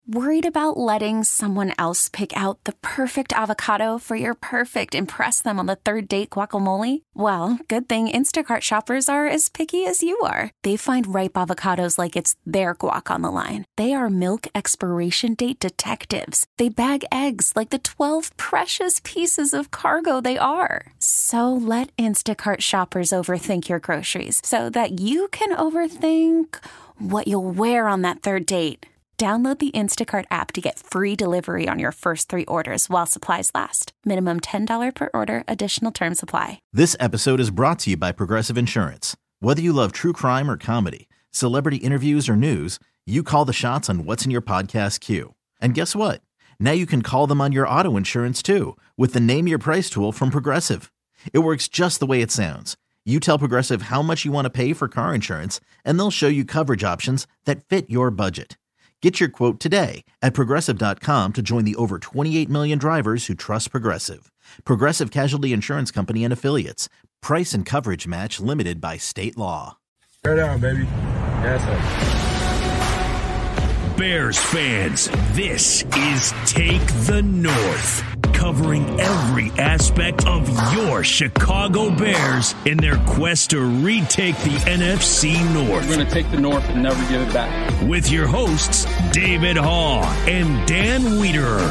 Worried about letting someone else pick out the perfect avocado for your perfect impress them on the third date guacamole? Well, good thing Instacart shoppers are as picky as you are. They find ripe avocados like it's their guac on the line. They are milk expiration date detectives. They bag eggs like the 12 precious pieces of cargo they are. So let Instacart shoppers overthink your groceries so that you can overthink what you'll wear on that third date. Download the Instacart app to get free delivery on your first 3 orders while supplies last. Minimum $10 per order. Additional terms apply. This episode is brought to you by Progressive Insurance. Whether you love true crime or comedy, celebrity interviews or news, you call the shots on what's in your podcast queue. And guess what? Now you can call them on your auto insurance too with the Name Your Price tool from Progressive. It works just the way it sounds. You tell Progressive how much you want to pay for car insurance, and they'll show you coverage options that fit your budget. Get your quote today at Progressive.com to join the over 28 million drivers who trust Progressive. Progressive Casualty Insurance Company and Affiliates. Price and coverage match limited by state law. Tear down, baby. Yes, sir. Bears fans, this is Take the North, covering every aspect of your Chicago Bears in their quest to retake the NFC North. We're going to take the North and never give it back. With your hosts, David Haugh and Dan Wiederer.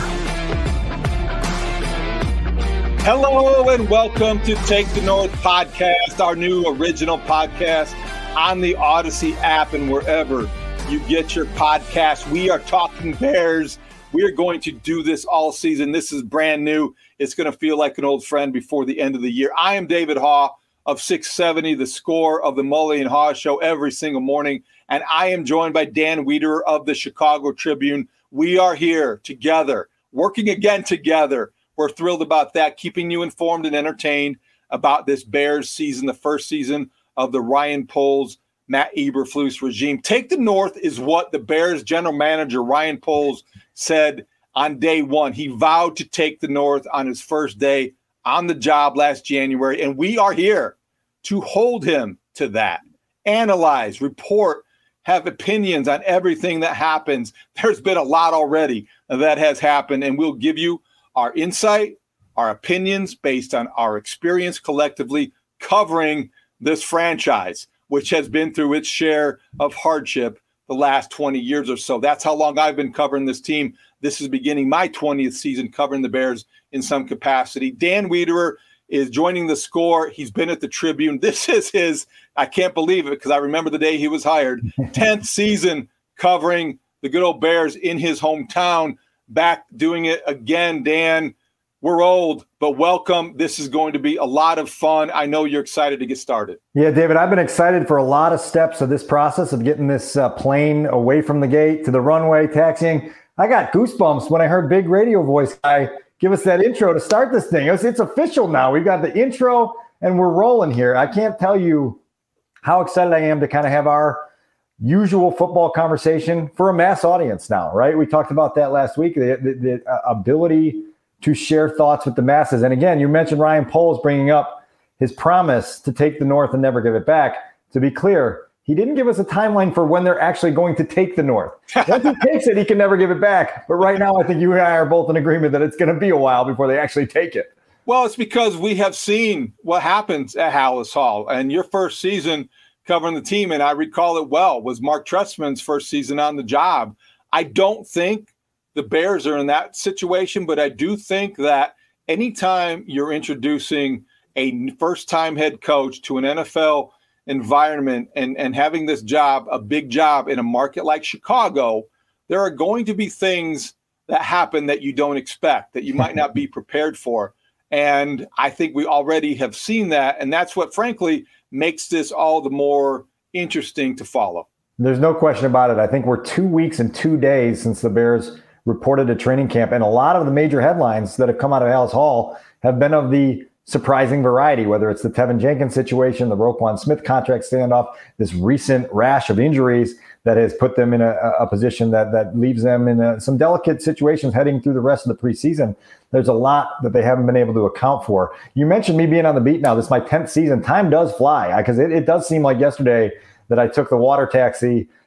Hello and welcome to Take the North podcast, our new original podcast on the Odyssey app and wherever you get your podcast. We are talking Bears. We are going to do this all season. This is brand new. It's going to feel like an old friend before the end of the year. I am David Haugh of 670, the score of the Mully and Haugh show every single morning. And I am joined by Dan Wiederer of the Chicago Tribune. We are here together, working again together. We're thrilled about that, keeping you informed and entertained about this Bears season, the first season of the Ryan Poles, Matt Eberflus regime. Take the North is what the Bears general manager, Ryan Poles, said on day one. He vowed to take the North on his first day on the job last January, and we are here to hold him to that, analyze, report, have opinions on everything that happens. There's been a lot already that has happened, and we'll give you our insight, our opinions based on our experience collectively covering this franchise, which has been through its share of hardship the last 20 years or so. That's how long I've been covering this team. This is beginning my 20th season covering the Bears in some capacity. Dan Wiederer is joining the score. He's been at the Tribune. This is his, I can't believe it because I remember the day he was hired, 10th season covering the good old Bears in his hometown. Back doing it again, Dan. We're old, but welcome. This is going to be a lot of fun. I know you're excited to get started. Yeah, David, I've been excited for a lot of steps of this process of getting this plane away from the gate to the runway, taxiing. I got goosebumps when I heard Big Radio Voice guy give us that intro to start this thing. It's official now. We've got the intro and we're rolling here. I can't tell you how excited I am to kind of have our usual football conversation for a mass audience now, right? We talked about that last week, the ability to share thoughts with the masses. And again, you mentioned Ryan Poles bringing up his promise to take the North and never give it back. To be clear, he didn't give us a timeline for when they're actually going to take the North. Once he takes it, he can never give it back. But right now, I think you and I are both in agreement that it's going to be a while before they actually take it. Well, it's because we have seen what happens at Halas Hall. And your first season covering the team, and I recall it well, was Mark Trestman's first season on the job. I don't think the Bears are in that situation, but I do think that anytime you're introducing a first-time head coach to an NFL environment and having this job, a big job in a market like Chicago, there are going to be things that happen that you don't expect, that you might not be prepared for. And I think we already have seen that, and that's what, frankly, makes this all the more interesting to follow. There's no question about it. I think we're 2 weeks and 2 days since the Bears reported a training camp, and a lot of the major headlines that have come out of Halas Hall have been of the surprising variety, whether it's the Tevin Jenkins situation, the Roquan Smith contract standoff, this recent rash of injuries that has put them in a position that leaves them in some delicate situations heading through the rest of the preseason. There's a lot that they haven't been able to account for. You mentioned me being on the beat now. This is my 10th season. Time does fly because it does seem like yesterday that I took the water taxi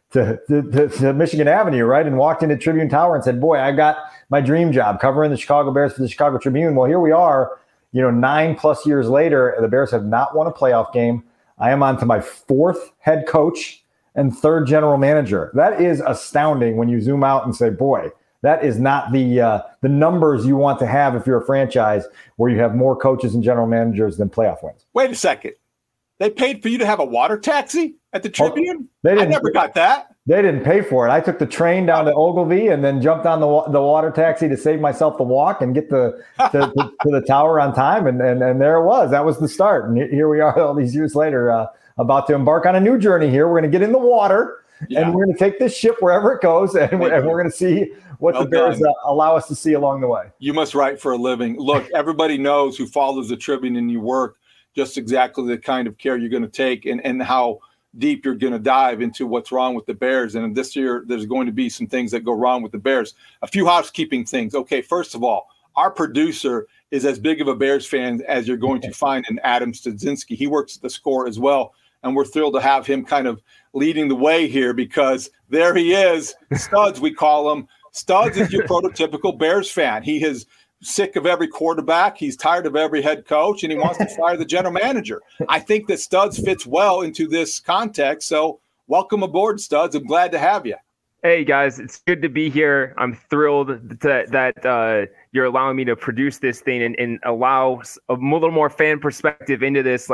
to Michigan Avenue, right? And walked into Tribune Tower and said, boy, I got my dream job covering the Chicago Bears for the Chicago Tribune. Well, here we are, 9+ years later, the Bears have not won a playoff game. I am on to my 4th head coach and 3rd general manager. That is astounding when you zoom out and say, boy, that is not the numbers you want to have if you're a franchise where you have more coaches and general managers than playoff wins. Wait a second. They paid for you to have a water taxi at the Tribune? I never got that. They didn't pay for it. I took the train down to Ogilvie and then jumped on the water taxi to save myself the walk and get to the tower on time. And there it was. That was the start. And here we are all these years later, about to embark on a new journey here. We're going to get in the water and we're going to take this ship wherever it goes. And we're going to see what the Bears allow us to see along the way. You must write for a living. Look, everybody knows who follows the Tribune and you work just exactly the kind of care you're going to take and how deep you're going to dive into what's wrong with the Bears. And this year, there's going to be some things that go wrong with the Bears. A few housekeeping things. Okay, first of all, our producer is as big of a Bears fan as you're going to find in Adam Studzinski. He works at the Score as well, and we're thrilled to have him kind of leading the way here because there he is, Studs, we call him. Studs is your prototypical Bears fan. He is sick of every quarterback. He's tired of every head coach, and he wants to fire the general manager. I think that Studs fits well into this context. So welcome aboard, Studs. I'm glad to have you. Hey, guys. It's good to be here. I'm thrilled that you're allowing me to produce this thing and allow a little more fan perspective into this.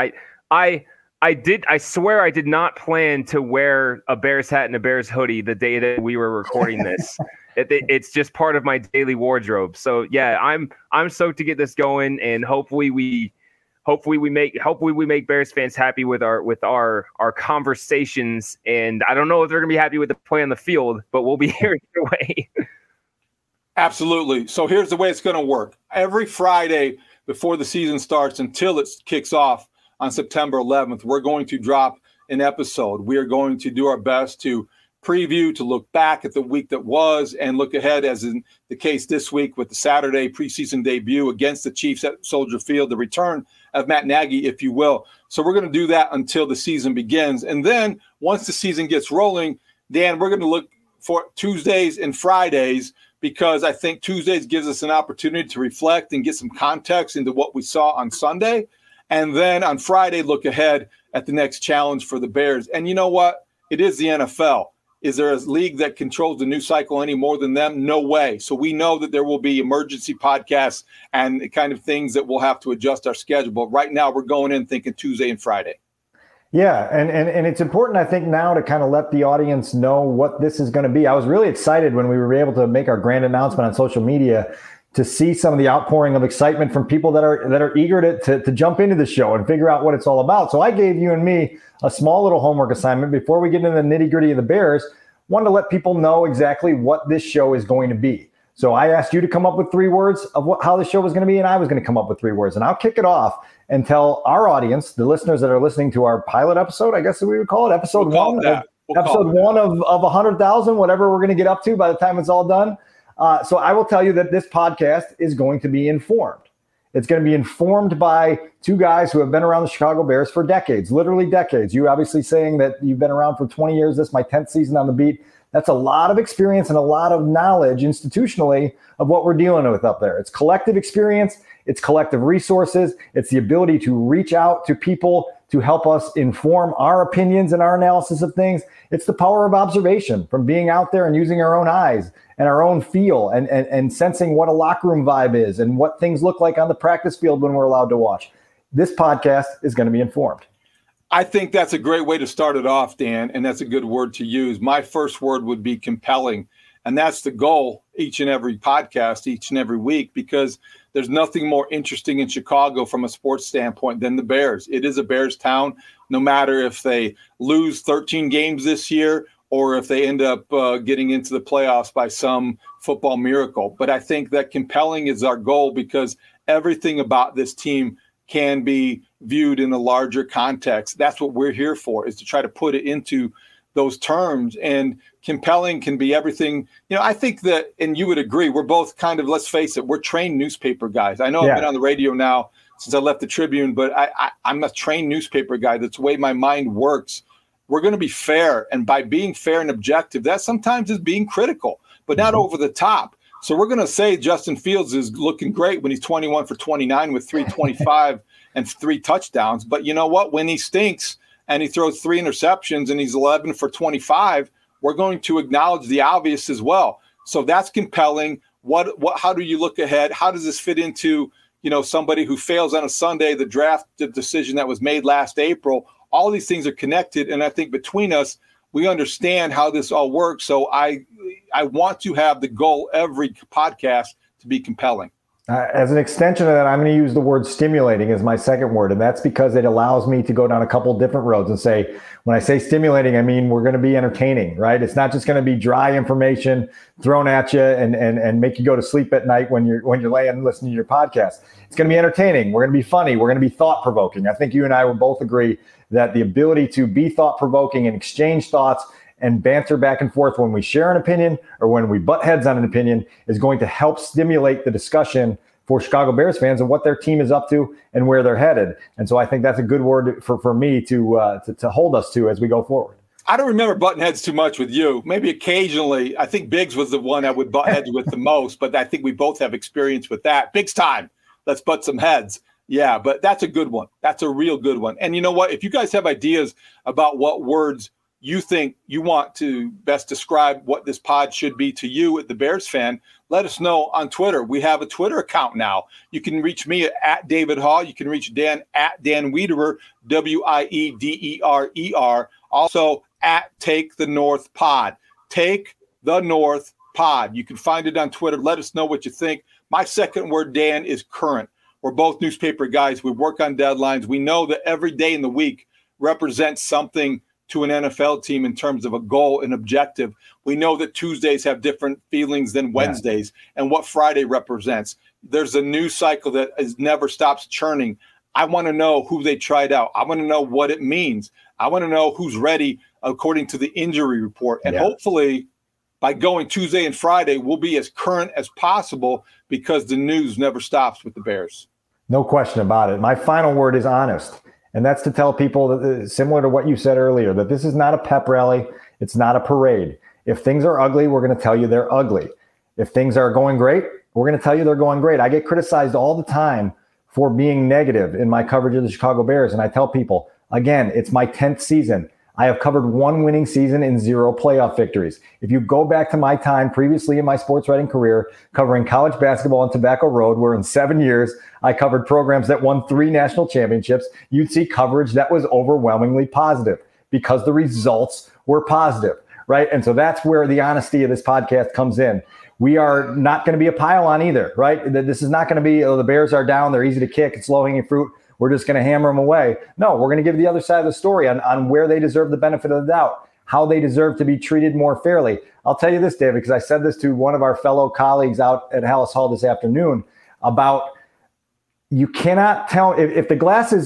I swear I did not plan to wear a Bears hat and a Bears hoodie the day that we were recording this. It's just part of my daily wardrobe. So yeah, I'm stoked to get this going, and hopefully we make Bears fans happy with our conversations. And I don't know if they're gonna be happy with the play on the field, but we'll be here either way. Absolutely. So here's the way it's going to work. Every Friday before the season starts until it kicks off on September 11th, we're going to drop an episode. We are going to do our best to preview, to look back at the week that was and look ahead, as in the case this week with the Saturday preseason debut against the Chiefs at Soldier Field, the return of Matt Nagy, if you will. So we're going to do that until the season begins. And then once the season gets rolling, Dan, we're going to look for Tuesdays and Fridays, because I think Tuesdays gives us an opportunity to reflect and get some context into what we saw on Sunday. And then on Friday, look ahead at the next challenge for the Bears. And you know what? It is the NFL. Is there a league that controls the news cycle any more than them? No way. So we know that there will be emergency podcasts and the kind of things that we'll have to adjust our schedule. But right now we're going in thinking Tuesday and Friday. Yeah, and it's important, I think, now to kind of let the audience know what this is going to be. I was really excited when we were able to make our grand announcement on social media to see some of the outpouring of excitement from people that are eager to jump into the show and figure out what it's all about. So I gave you and me a small little homework assignment before we get into the nitty-gritty of the Bears. Wanted to let people know exactly what this show is going to be. So I asked you to come up with 3 words of how the show was going to be, and I was going to come up with 3 words. And I'll kick it off and tell our audience, the listeners that are listening to our pilot episode, I guess we would call it, episode one of 100,000, whatever we're going to get up to by the time it's all done. So I will tell you that this podcast is going to be informed. It's going to be informed by 2 guys who have been around the Chicago Bears for decades, literally decades. You obviously saying that you've been around for 20 years. This is my 10th season on the beat. That's a lot of experience and a lot of knowledge institutionally of what we're dealing with up there. It's collective experience. It's collective resources. It's the ability to reach out to people to help us inform our opinions and our analysis of things. It's the power of observation from being out there and using our own eyes and our own feel and sensing what a locker room vibe is and what things look like on the practice field when we're allowed to watch. This podcast is going to be informed. I think that's a great way to start it off, Dan, and that's a good word to use. My first word would be compelling, and that's the goal each and every podcast, each and every week, because there's nothing more interesting in Chicago from a sports standpoint than the Bears. It is a Bears town, no matter if they lose 13 games this year or if they end up getting into the playoffs by some football miracle. But I think that compelling is our goal because everything about this team can be viewed in a larger context. That's what we're here for, is to try to put it into those terms. And compelling can be everything. You know, I think that, and you would agree, we're both kind of, let's face it, we're trained newspaper guys. I know I've been on the radio now since I left the Tribune, but I'm a trained newspaper guy. That's the way my mind works. we're going to be fair. And by being fair and objective, that sometimes is being critical, but not over the top. So we're going to say Justin Fields is looking great when he's 21 for 29 with 325 and 3 touchdowns. But you know what? When he stinks and he throws 3 interceptions and he's 11 for 25, we're going to acknowledge the obvious as well. So that's compelling. How do you look ahead? How does this fit into, somebody who fails on a Sunday, the draft decision that was made last April? All these things are connected. And I think between us, we understand how this all works. So I want to have the goal every podcast to be compelling. As an extension of that, I'm going to use the word stimulating as my second word. And that's because it allows me to go down a couple different roads and say, when I say stimulating, I mean, we're going to be entertaining, right? It's not just going to be dry information thrown at you and make you go to sleep at night when you're laying listening to your podcast. It's going to be entertaining. We're going to be funny. We're going to be thought provoking. I think you and I will both agree that the ability to be thought provoking and exchange thoughts and banter back and forth when we share an opinion or when we butt heads on an opinion is going to help stimulate the discussion for Chicago Bears fans and what their team is up to and where they're headed. And so I think that's a good word for me to hold us to as we go forward. I don't remember button heads too much with you. Maybe occasionally. I think Biggs was the one I would butt heads with the most, but I think we both have experience with that. Biggs time. Let's butt some heads. Yeah, but that's a good one. That's a real good one. And you know what? If you guys have ideas about what words you think you want to best describe what this pod should be to you, the Bears fan, let us know on Twitter. We have a Twitter account now. You can reach me at David Hall. You can reach Dan at Dan Wiederer, Wiederer. Also at Take the North Pod. Take the North Pod. You can find it on Twitter. Let us know what you think. My second word, Dan, is current. We're both newspaper guys. We work on deadlines. We know that every day in the week represents something to an NFL team in terms of a goal and objective. We know that Tuesdays have different feelings than Wednesdays and what Friday represents. There's a news cycle that never stops churning. I want to know who they tried out. I want to know what it means. I want to know who's ready according to the injury report. And hopefully by going Tuesday and Friday, we'll be as current as possible because the news never stops with the Bears. No question about it. My final word is honest. And that's to tell people, that, similar to what you said earlier, that this is not a pep rally. It's not a parade. If things are ugly, we're going to tell you they're ugly. If things are going great, we're going to tell you they're going great. I get criticized all the time for being negative in my coverage of the Chicago Bears. And I tell people, again, it's my 10th season. I have covered 1 winning season and 0 playoff victories. If you go back to my time previously in my sports writing career, covering college basketball on Tobacco Road, where in 7 years, I covered programs that won 3 national championships, you'd see coverage that was overwhelmingly positive because the results were positive, right? And so that's where the honesty of this podcast comes in. We are not going to be a pile-on either, right? This is not going to be, the Bears are down, they're easy to kick, it's low-hanging fruit. We're just going to hammer them away. No, we're going to give the other side of the story on where they deserve the benefit of the doubt, how they deserve to be treated more fairly. I'll tell you this, David, because I said this to one of our fellow colleagues out at Hallis Hall this afternoon about you cannot tell if the glass is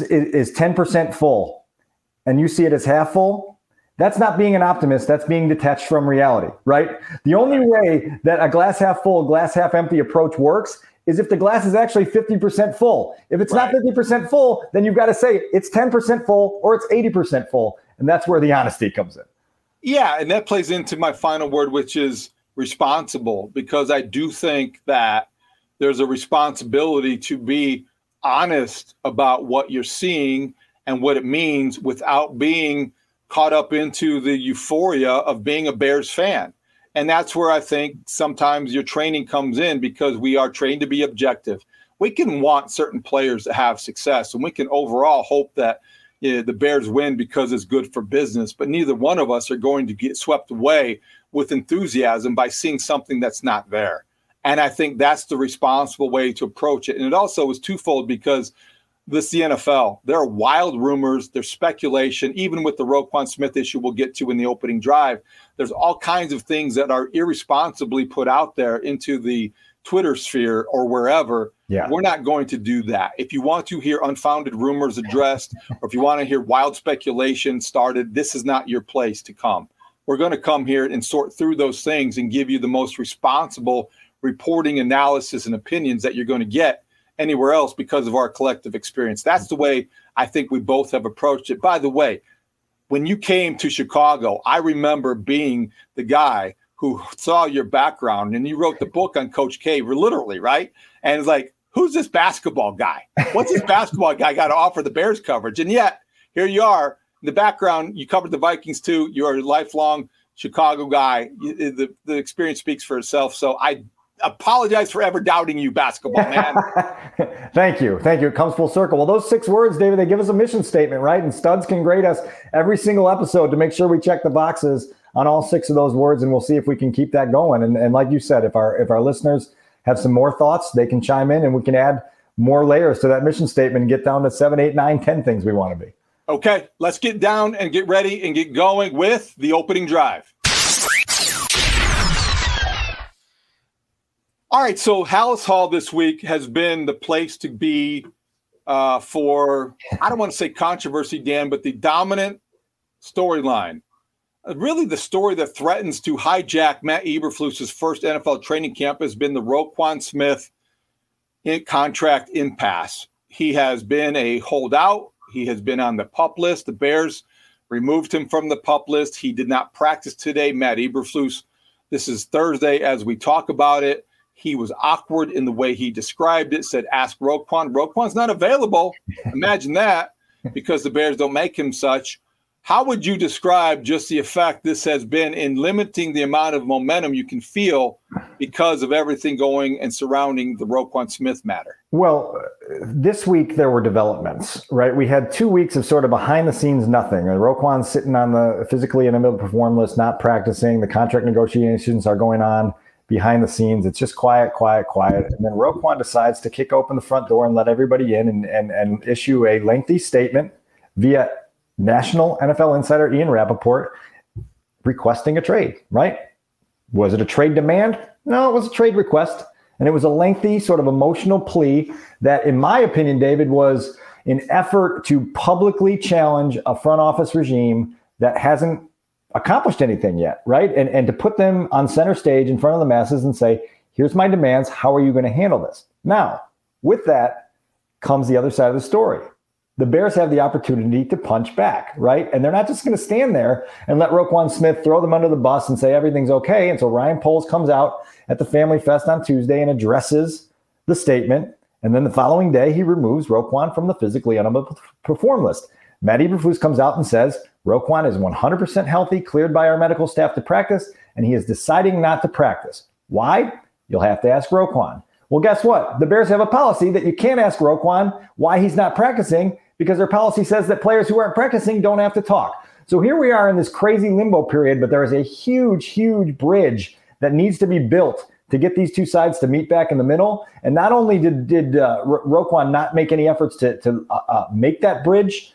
10% full and you see it as half full, that's not being an optimist. That's being detached from reality, right? The only way that a glass half full, glass half empty approach works is if the glass is actually 50% full. If it's not 50% full, then you've got to say it's 10% full or it's 80% full. And that's where the honesty comes in. Yeah, and that plays into my final word, which is responsible, because I do think that there's a responsibility to be honest about what you're seeing and what it means without being caught up into the euphoria of being a Bears fan. And that's where I think sometimes your training comes in, because we are trained to be objective. We can want certain players to have success, and we can overall hope that the Bears win because it's good for business. But neither one of us are going to get swept away with enthusiasm by seeing something that's not there. And I think that's the responsible way to approach it. And it also is twofold, because this is the NFL. There are wild rumors. There's speculation. Even with the Roquan Smith issue we'll get to in the opening drive, there's all kinds of things that are irresponsibly put out there into the Twitter sphere or wherever. Yeah. We're not going to do that. If you want to hear unfounded rumors addressed, or if you want to hear wild speculation started, this is not your place to come. We're going to come here and sort through those things and give you the most responsible reporting, analysis, and opinions that you're going to get anywhere else because of our collective experience. That's the way I think we both have approached it. By the way, when you came to Chicago, I remember being the guy who saw your background, and you wrote the book on Coach K, literally, right? And it's like, who's this basketball guy? What's this basketball guy got to offer the Bears coverage? And yet, here you are. In the background, you covered the Vikings too. You're a lifelong Chicago guy. The experience speaks for itself. So I apologize for ever doubting you, basketball man. Thank you. It comes full circle. Well, those 6 words, David, they give us a mission statement, right? And Studs can grade us every single episode to make sure we check the boxes on all 6 of those words, and we'll see if we can keep that going. And like you said, if our listeners have some more thoughts, they can chime in and we can add more layers to that mission statement and get down to 7, 8, 9, 10 things we want to be. Okay, let's get down and get ready and get going with the opening drive. All right, so Halas Hall this week has been the place to be for, I don't want to say controversy, Dan, but the dominant storyline. Really the story that threatens to hijack Matt Eberflus's first NFL training camp has been the Roquan Smith contract impasse. He has been a holdout. He has been on the PUP list. The Bears removed him from the PUP list. He did not practice today. Matt Eberflus, this is Thursday as we talk about it. He was awkward in the way he described it, said, ask Roquan. Roquan's not available. Imagine that, because the Bears don't make him such. How would you describe just the effect this has been in limiting the amount of momentum you can feel because of everything going and surrounding the Roquan Smith matter? Well, this week there were developments, right? We had 2 weeks of sort of behind the scenes nothing. Roquan's sitting on the physically unable to perform list, not practicing. The contract negotiations are going on behind the scenes. It's just quiet. And then Roquan decides to kick open the front door and let everybody in and issue a lengthy statement via national NFL insider Ian Rappaport requesting a trade, right? Was it a trade demand? No, it was a trade request. And it was a lengthy sort of emotional plea that, in my opinion, David, was an effort to publicly challenge a front office regime that hasn't accomplished anything yet, right? And to put them on center stage in front of the masses and say, here's my demands. How are you going to handle this? Now, with that comes the other side of the story. The Bears have the opportunity to punch back, right? And they're not just going to stand there and let Roquan Smith throw them under the bus and say everything's okay. And so Ryan Poles comes out at the Family Fest on Tuesday and addresses the statement. And then the following day, he removes Roquan from the physically unable to perform list. Matt Eberflus comes out and says, Roquan is 100% healthy, cleared by our medical staff to practice, and he is deciding not to practice. Why? You'll have to ask Roquan. Well, guess what? The Bears have a policy that you can't ask Roquan why he's not practicing, because their policy says that players who aren't practicing don't have to talk. So here we are in this crazy limbo period, but there is a huge bridge that needs to be built to get these two sides to meet back in the middle. And not only did Roquan not make any efforts to make that bridge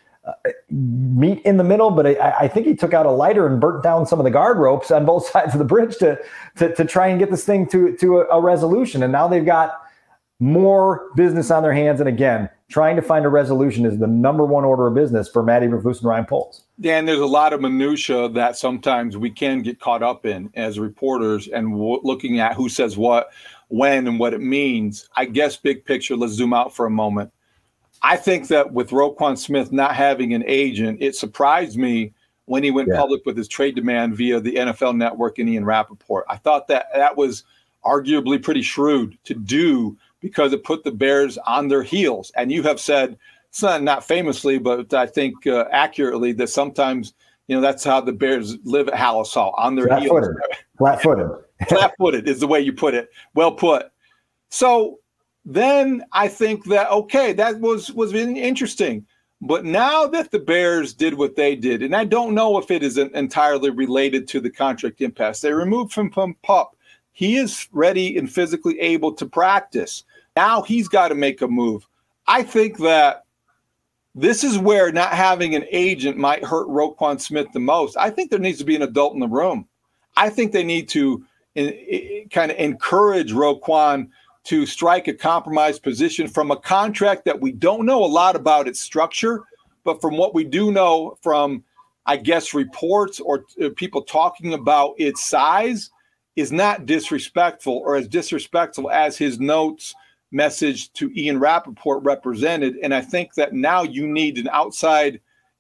meet in the middle, but I think he took out a lighter and burnt down some of the guard ropes on both sides of the bridge to try and get this thing to a resolution. And now they've got more business on their hands. And again, trying to find a resolution is the number one order of business for Matt Eberflus and Ryan Poles. Dan, there's a lot of minutia that sometimes we can get caught up in as reporters and looking at who says what, when, and what it means. I guess big picture, let's zoom out for a moment. I think that with Roquan Smith not having an agent, it surprised me when he went public with his trade demand via the NFL Network and Ian Rappaport. I thought that was arguably pretty shrewd to do because it put the Bears on their heels. And you have said, not famously, but I think accurately, that sometimes, that's how the Bears live at Halas Hall, on their heels. Flat-footed. Flat-footed is the way you put it. Well put. So then I think that, okay, that was interesting. But now that the Bears did what they did, and I don't know if it is entirely related to the contract impasse, they removed him from PUP. He is ready and physically able to practice. Now he's got to make a move. I think that this is where not having an agent might hurt Roquan Smith the most. I think there needs to be an adult in the room. I think they need to kind of encourage Roquan to strike a compromised position from a contract that we don't know a lot about its structure, but from what we do know from, I guess, reports or people talking about its size is not disrespectful, or as disrespectful as his notes message to Ian Rappaport represented. And I think that now you need an outside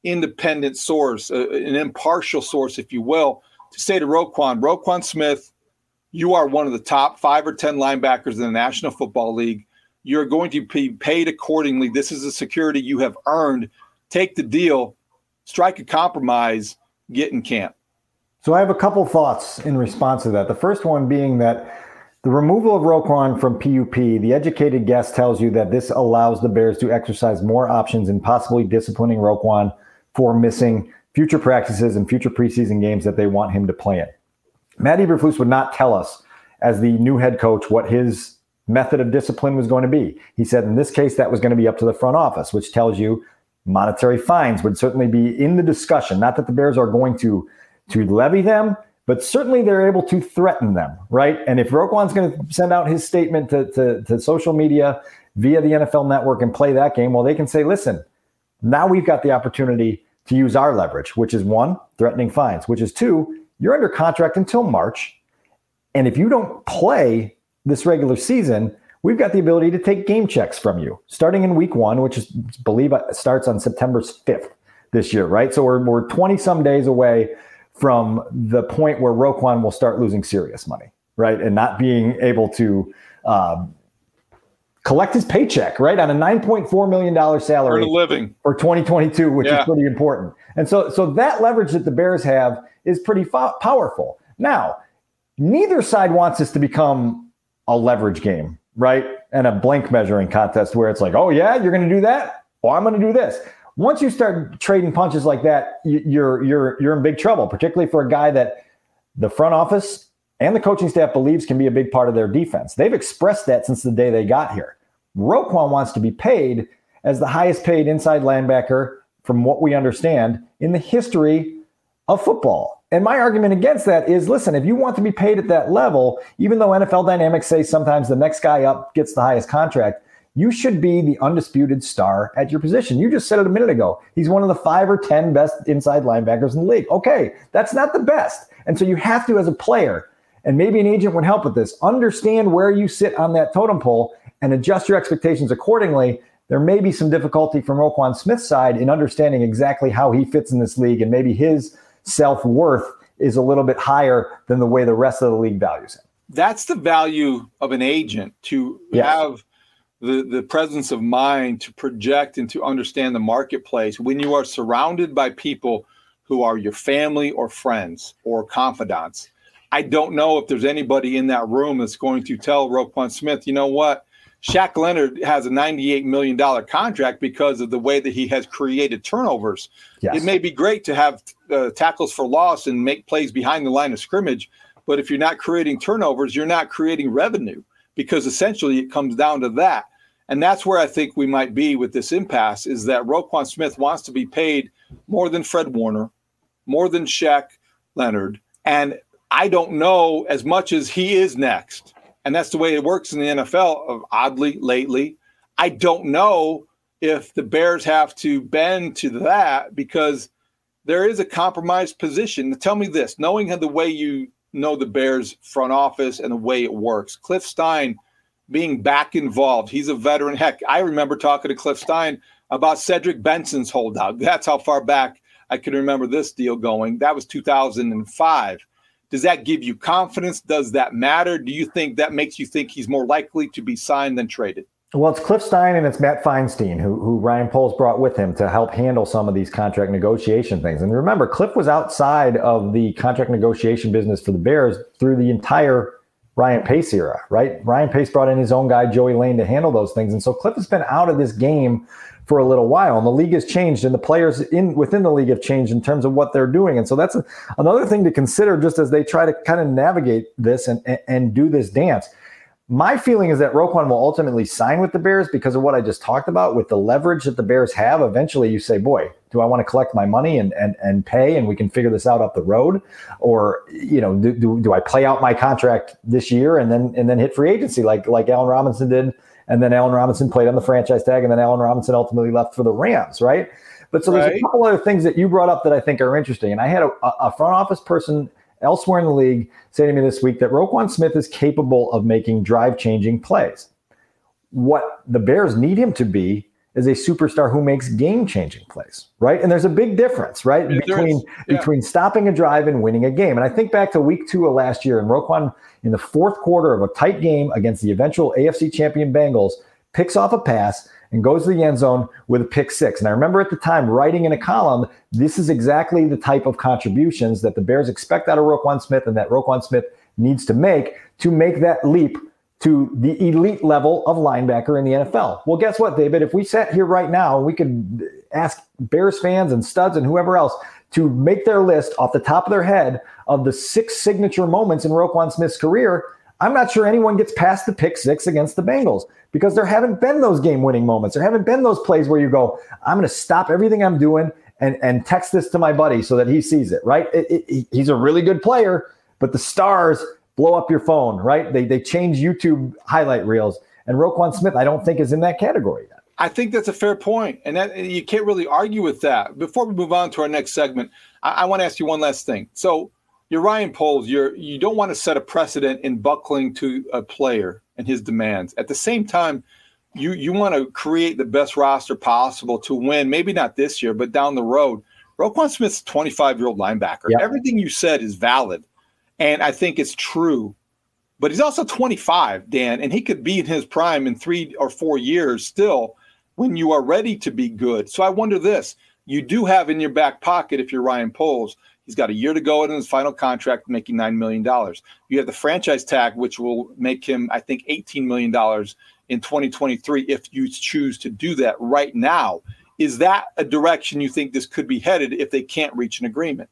independent source, an impartial source, if you will, to say to Roquan Smith, you are one of the top 5 or 10 linebackers in the National Football League. You're going to be paid accordingly. This is a security you have earned. Take the deal, strike a compromise, get in camp. So I have a couple thoughts in response to that. The first one being that the removal of Roquan from PUP, the educated guess tells you that this allows the Bears to exercise more options in possibly disciplining Roquan for missing future practices and future preseason games that they want him to play in. Matt Eberflus would not tell us, as the new head coach, what his method of discipline was going to be. He said in this case that was going to be up to the front office, which tells you monetary fines would certainly be in the discussion. Not that the Bears are going to levy them, but certainly they're able to threaten them, right? And if Roquan's going to send out his statement to social media via the NFL Network and play that game, well, they can say, listen, now we've got the opportunity to use our leverage, which is 1, threatening fines, which is 2, you're under contract until March. And if you don't play this regular season, we've got the ability to take game checks from you starting in week 1, which is, believe it, starts on September 5th this year, right? So we're 20 some days away from the point where Roquan will start losing serious money, right? And not being able to collect his paycheck, right? On a $9.4 million salary for a living for 2022, which is pretty important. And so that leverage that the Bears have is pretty powerful. Now, neither side wants this to become a leverage game, right? And a blank measuring contest where it's like, oh yeah, you're going to do that? Well, I'm going to do this. Once you start trading punches like that, you're in big trouble, particularly for a guy that the front office and the coaching staff believes can be a big part of their defense. They've expressed that since the day they got here. Roquan wants to be paid as the highest paid inside linebacker, from what we understand, in the history of football. And my argument against that is, listen, if you want to be paid at that level, even though NFL dynamics say sometimes the next guy up gets the highest contract, you should be the undisputed star at your position. You just said it a minute ago. He's one of the 5 or 10 best inside linebackers in the league. Okay, that's not the best. And so you have to, as a player, and maybe an agent would help with this, understand where you sit on that totem pole and adjust your expectations accordingly. There may be some difficulty from Roquan Smith's side in understanding exactly how he fits in this league, and maybe his self-worth is a little bit higher than the way the rest of the league values him. That's the value of an agent, to have the presence of mind to project and to understand the marketplace when you are surrounded by people who are your family or friends or confidants. I don't know if there's anybody in that room that's going to tell Roquan Smith, you know what, Shaq Leonard has a $98 million contract because of the way that he has created turnovers. Yes. It may be great to have tackles for loss and make plays behind the line of scrimmage, but if you're not creating turnovers, you're not creating revenue, because essentially it comes down to that. And that's where I think we might be with this impasse, is that Roquan Smith wants to be paid more than Fred Warner, more than Shaq Leonard. And I don't know as much as he is next. And that's the way it works in the NFL, oddly, lately. I don't know if the Bears have to bend to that, because there is a compromised position. Tell me this, knowing the way you know the Bears front office and the way it works, Cliff Stein being back involved. He's a veteran. Heck, I remember talking to Cliff Stein about Cedric Benson's holdout. That's how far back I can remember this deal going. That was 2005. Does that give you confidence? Does that matter? Do you think that makes you think he's more likely to be signed than traded? Well, it's Cliff Stein and it's Matt Feinstein, who Ryan Poles brought with him to help handle some of these contract negotiation things. And remember, Cliff was outside of the contract negotiation business for the Bears through the entire Ryan Pace era, right? Ryan Pace brought in his own guy, Joey Lane, to handle those things. And so Cliff has been out of this game for a little while, and the league has changed, and the players within the league have changed in terms of what they're doing. And so that's another thing to consider just as they try to kind of navigate this and do this dance. My feeling is that Roquan will ultimately sign with the Bears because of what I just talked about with the leverage that the Bears have. Eventually you say, boy, do I want to collect my money and pay, and we can figure this out up the road? Or, you know, do I play out my contract this year and then hit free agency like Allen Robinson did? And then Allen Robinson played on the franchise tag, and then Allen Robinson ultimately left for the Rams, right? But so there's a couple other things that you brought up that I think are interesting. And I had a front office person elsewhere in the league say to me this week that Roquan Smith is capable of making drive-changing plays. What the Bears need him to be is a superstar who makes game-changing plays, right? And there's a big difference, right, between stopping a drive and winning a game. And I think back to week 2 of last year, and Roquan in the fourth quarter of a tight game against the eventual AFC champion Bengals picks off a pass and goes to the end zone with a pick 6. And I remember at the time writing in a column, this is exactly the type of contributions that the Bears expect out of Roquan Smith and that Roquan Smith needs to make that leap to the elite level of linebacker in the NFL. Well, guess what, David? If we sat here right now, we could ask Bears fans and studs and whoever else to make their list off the top of their head of the 6 signature moments in Roquan Smith's career. I'm not sure anyone gets past the pick 6 against the Bengals because there haven't been those game-winning moments. There haven't been those plays where you go, I'm going to stop everything I'm doing and text this to my buddy so that he sees it, right? He's a really good player, but the stars blow up your phone, right? They change YouTube highlight reels. And Roquan Smith, I don't think, is in that category yet. I think that's a fair point, and that you can't really argue with that. Before we move on to our next segment, I want to ask you one last thing. So you're Ryan Poles. You don't want to set a precedent in buckling to a player and his demands. At the same time, you want to create the best roster possible to win, maybe not this year, but down the road. Roquan Smith's a 25-year-old linebacker. Yep. Everything you said is valid, and I think it's true. But he's also 25, Dan, and he could be in his prime in 3 or 4 years still when you are ready to be good. So I wonder this. You do have in your back pocket, if you're Ryan Poles, he's got a year to go in his final contract, making $9 million. You have the franchise tag, which will make him, I think, $18 million in 2023 if you choose to do that right now. Is that a direction you think this could be headed if they can't reach an agreement?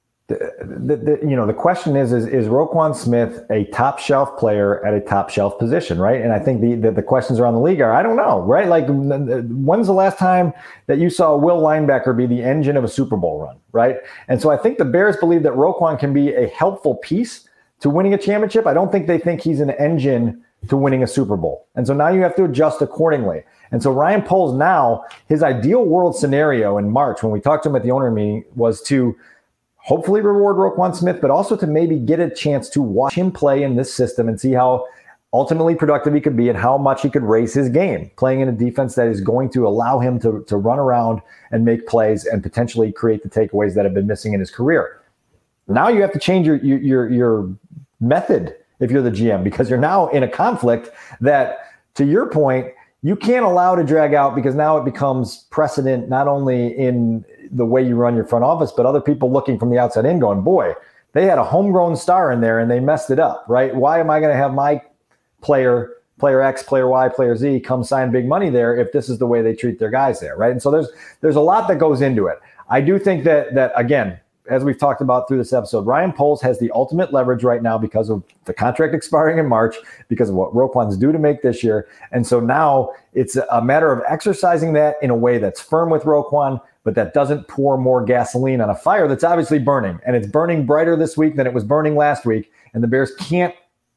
The question is Roquan Smith a top shelf player at a top shelf position, right? And I think the questions around the league are, I don't know, right? Like, when's the last time that you saw a will linebacker be the engine of a Super Bowl run, right? And so I think the Bears believe that Roquan can be a helpful piece to winning a championship. I don't think they think he's an engine to winning a Super Bowl. And so now you have to adjust accordingly. And so Ryan Poles now, his ideal world scenario in March, when we talked to him at the owner meeting, was to hopefully reward Roquan Smith, but also to maybe get a chance to watch him play in this system and see how ultimately productive he could be and how much he could raise his game, playing in a defense that is going to allow him to run around and make plays and potentially create the takeaways that have been missing in his career. Now you have to change your method if you're the GM, because you're now in a conflict that, to your point, you can't allow to drag out, because now it becomes precedent not only in the way you run your front office, but other people looking from the outside in going, boy, they had a homegrown star in there and they messed it up, right? Why am I going to have my player X, player Y, player Z come sign big money there if this is the way they treat their guys there, right? And so there's a lot that goes into it. I do think that again, as we've talked about through this episode, Ryan Poles has the ultimate leverage right now because of the contract expiring in March, because of what Roquan's due to make this year. And so now it's a matter of exercising that in a way that's firm with Roquan, but that doesn't pour more gasoline on a fire that's obviously burning. And it's burning brighter this week than it was burning last week. And the Bears can't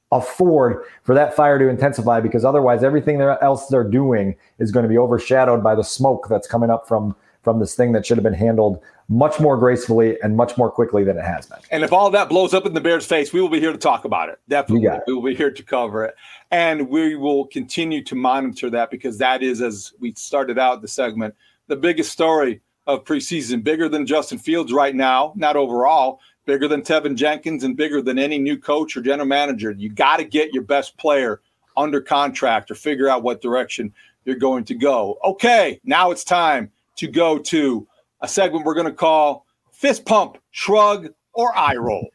afford for that fire to intensify, because otherwise everything else they're doing is going to be overshadowed by the smoke that's coming up from this thing that should have been handled much more gracefully and much more quickly than it has been. And if all that blows up in the Bears' face, we will be here to talk about it. Definitely. We will be here to cover it. And we will continue to monitor that, because that is, as we started out the segment, the biggest story of preseason, bigger than Justin Fields right now, not overall, bigger than Tevin Jenkins, and bigger than any new coach or general manager. You got to get your best player under contract or figure out what direction you're going to go. Okay, now it's time to go to a segment we're going to call Fist Pump, Shrug, or Eye Roll.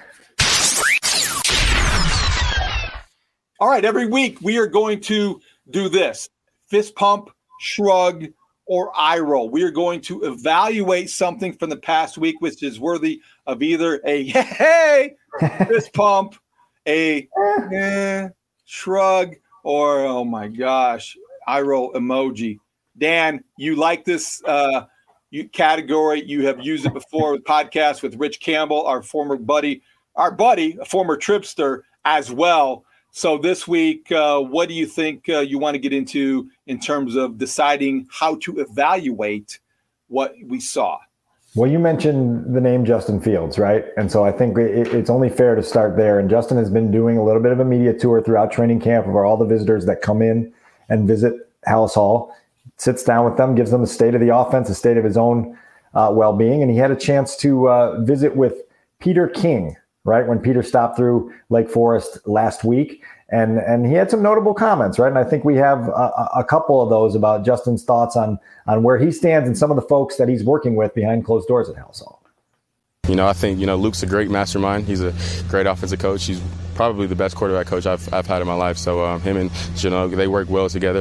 All right, every week we are going to do this. Fist Pump, Shrug, or Eye Roll. We are going to evaluate something from the past week which is worthy of either a hey fist pump, a shrug, or oh my gosh, eye roll emoji. Dan, you like this category? You have used it before with podcasts with Rich Campbell, our buddy, a former Tripster as well. So this week, what do you think you want to get into in terms of deciding how to evaluate what we saw? Well, you mentioned the name Justin Fields, right? And so I think it's only fair to start there. And Justin has been doing a little bit of a media tour throughout training camp of all the visitors that come in and visit Halas Hall. sits down with them, gives them a state of the offense, a state of his own well-being. And he had a chance to visit with Peter King, right, when Peter stopped through Lake Forest last week. And he had some notable comments, right? And I think we have a couple of those about Justin's thoughts on where he stands and some of the folks that he's working with behind closed doors at Halsall. I think, Luke's a great mastermind. He's a great offensive coach. He's probably the best quarterback coach I've had in my life. So him and Janelle, they work well together.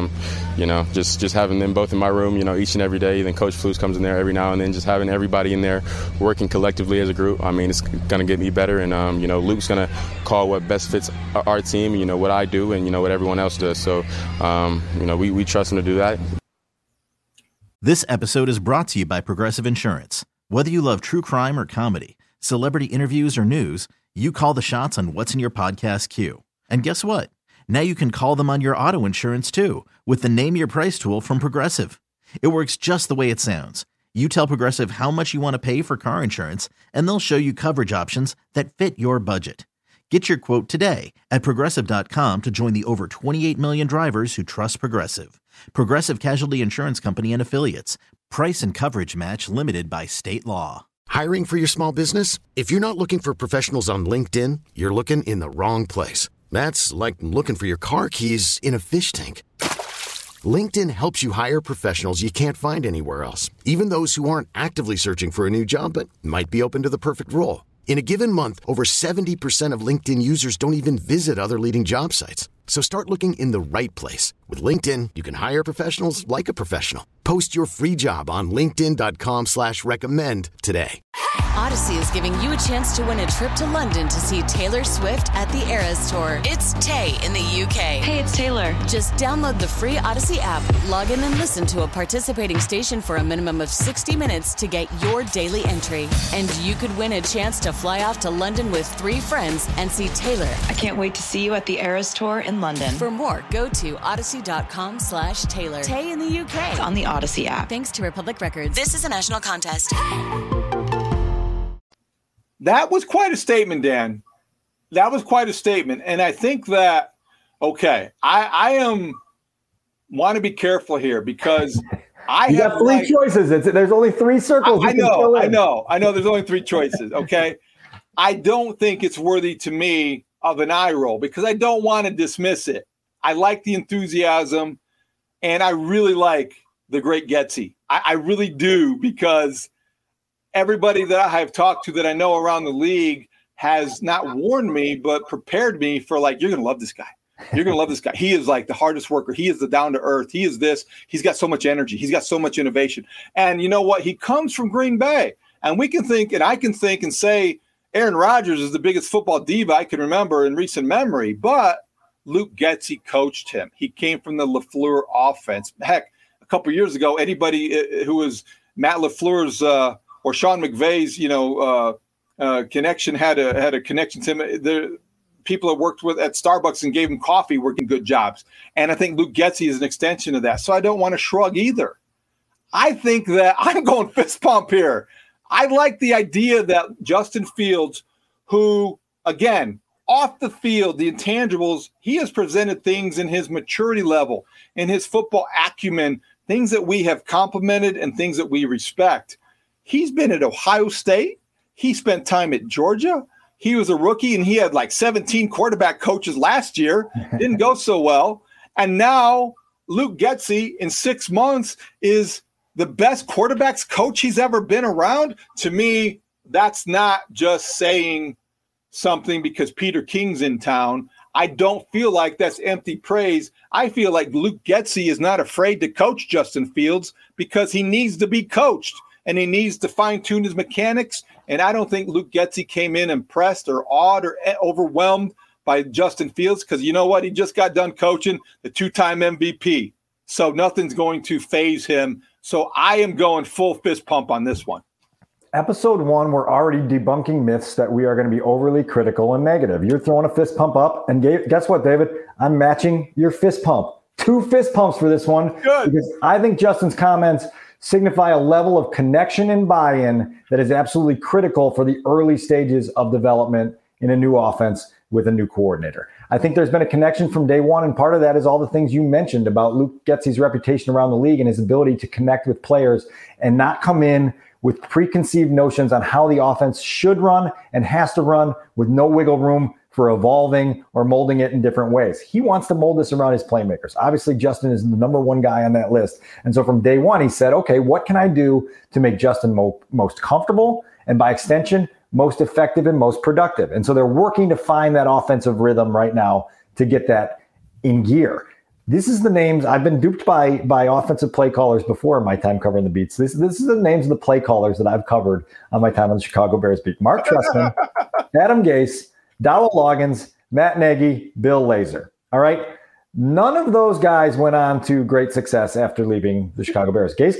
Just having them both in my room, each and every day. Then Coach Flus comes in there every now and then. Just having everybody in there working collectively as a group. I mean, it's going to get me better. And, Luke's going to call what best fits our team, what I do and, what everyone else does. So, we trust him to do that. This episode is brought to you by Progressive Insurance. Whether you love true crime or comedy, celebrity interviews or news, you call the shots on what's in your podcast queue. And guess what? Now you can call them on your auto insurance too with the Name Your Price tool from Progressive. It works just the way it sounds. You tell Progressive how much you want to pay for car insurance, and they'll show you coverage options that fit your budget. Get your quote today at Progressive.com to join the over 28 million drivers who trust Progressive. Progressive Casualty Insurance Company and Affiliates. Price and coverage match limited by state law. Hiring for your small business? If you're not looking for professionals on LinkedIn, you're looking in the wrong place. That's like looking for your car keys in a fish tank. LinkedIn helps you hire professionals you can't find anywhere else, even those who aren't actively searching for a new job but might be open to the perfect role. In a given month, over 70% of LinkedIn users don't even visit other leading job sites. So start looking in the right place. With LinkedIn, you can hire professionals like a professional. Post your free job on linkedin.com/recommend today. Odyssey is giving you a chance to win a trip to London to see Taylor Swift at the Eras Tour. It's Tay in the UK. Hey, it's Taylor. Just download the free Odyssey app, log in and listen to a participating station for a minimum of 60 minutes to get your daily entry. And you could win a chance to fly off to London with 3 friends and see Taylor. I can't wait to see you at the Eras Tour in London. For more, go to odyssey.com/Taylor. Tay in the UK. It's on the Odyssey app. Thanks to Republic Records. This is a national contest. That was quite a statement, Dan. That was quite a statement. And I think that, okay, I want to be careful here because I you have got 3 choices. There's only 3 circles. I know. There's only 3 choices. Okay. I don't think it's worthy to me of an eye roll because I don't want to dismiss it. I like the enthusiasm and I really like the great Getsy. I really do because everybody that I have talked to that I know around the league has not warned me, but prepared me for like, you're going to love this guy. You're going to love this guy. He is like the hardest worker. He is the down to earth. He is this. He's got so much energy. He's got so much innovation. And you know what? He comes from Green Bay. And we can think, and I can think and say Aaron Rodgers is the biggest football diva I can remember in recent memory, but Luke Getsy coached him. He came from the LaFleur offense. Heck, a couple years ago, anybody who was Matt LaFleur's or Sean McVay's, connection had a connection to him. The people that worked with at Starbucks and gave him coffee were getting good jobs. And I think Luke Getsy is an extension of that. So I don't want to shrug either. I think that I'm going fist pump here. I like the idea that Justin Fields, who, again, off the field, the intangibles, he has presented things in his maturity level, in his football acumen, things that we have complimented and things that we respect. He's been at Ohio State. He spent time at Georgia. He was a rookie, and he had like 17 quarterback coaches last year. Didn't go so well. And now Luke Getsy, in 6 months, is the best quarterbacks coach he's ever been around. To me, that's not just saying something because Peter King's in town. I don't feel like that's empty praise. I feel like Luke Getsy is not afraid to coach Justin Fields because he needs to be coached and he needs to fine-tune his mechanics. And I don't think Luke Getsy came in impressed or awed or overwhelmed by Justin Fields because you know what? He just got done coaching the 2-time MVP. So nothing's going to faze him. So I am going full fist pump on this one. Episode 1, we're already debunking myths that we are going to be overly critical and negative. You're throwing a fist pump up. And guess what, David? I'm matching your fist pump. 2 fist pumps for this one. Good. Because I think Justin's comments signify a level of connection and buy-in that is absolutely critical for the early stages of development in a new offense with a new coordinator. I think there's been a connection from day one, and part of that is all the things you mentioned about Luke Getsy's reputation around the league and his ability to connect with players and not come in with preconceived notions on how the offense should run and has to run with no wiggle room for evolving or molding it in different ways. He wants to mold this around his playmakers. Obviously, Justin is the number one guy on that list. And so from day one, he said, okay, what can I do to make Justin most comfortable and by extension, most effective and most productive? And so they're working to find that offensive rhythm right now to get that in gear. This is the names I've been duped by offensive play callers before in my time covering the beats. This is the names of the play callers that I've covered on my time on the Chicago Bears beat. Mark Trestman, Adam Gase, Dowell Loggins, Matt Nagy, Bill Lazor. All right. None of those guys went on to great success after leaving the Chicago Bears. Gase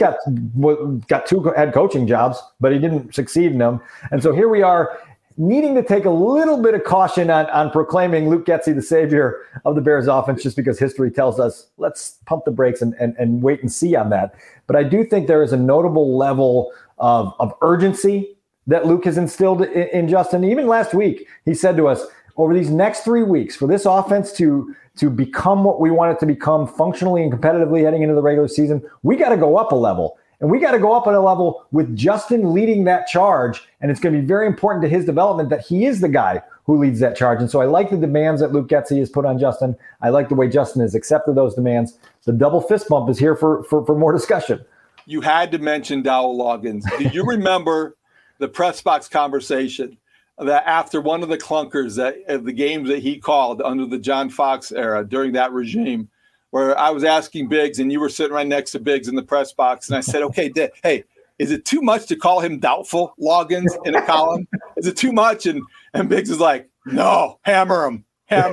got 2 head coaching jobs, but he didn't succeed in them. And so here we are needing to take a little bit of caution on proclaiming Luke Getsy the savior of the Bears offense, just because history tells us let's pump the brakes and wait and see on that. But I do think there is a notable level of urgency that Luke has instilled in Justin. Even last week, he said to us, over these next 3 weeks, for this offense to become what we want it to become functionally and competitively heading into the regular season, we got to go up a level. And we got to go up at a level with Justin leading that charge. And it's going to be very important to his development that he is the guy who leads that charge. And so I like the demands that Luke Getsy has put on Justin. I like the way Justin has accepted those demands. The double fist bump is here for more discussion. You had to mention Dowell Loggins. Do you remember the press box conversation that after one of the clunkers that the games that he called under the John Fox era during that regime, where I was asking Biggs and you were sitting right next to Biggs in the press box. And I said, okay, hey, is it too much to call him Doubtful Loggins in a column? Is it too much? And Biggs is like, no, hammer him.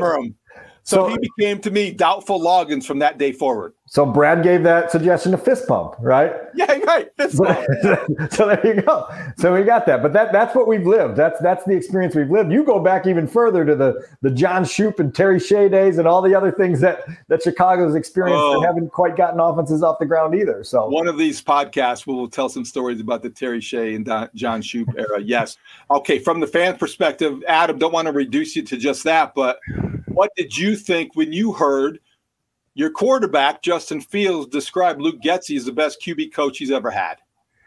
So he became, to me, Doubtful Loggins from that day forward. So Brad gave that suggestion a fist pump, right? Yeah, right. Fist pump. So there you go. So we got that. But that's what we've lived. That's the experience we've lived. You go back even further to the John Shoup and Terry Shea days and all the other things that Chicago's experienced and haven't quite gotten offenses off the ground either. So one of these podcasts we'll tell some stories about the Terry Shea and John Shoup era. Yes. Okay, from the fan perspective, Adam, don't want to reduce you to just that, but what did you think when you heard your quarterback, Justin Fields, describe Luke Getsy as the best QB coach he's ever had?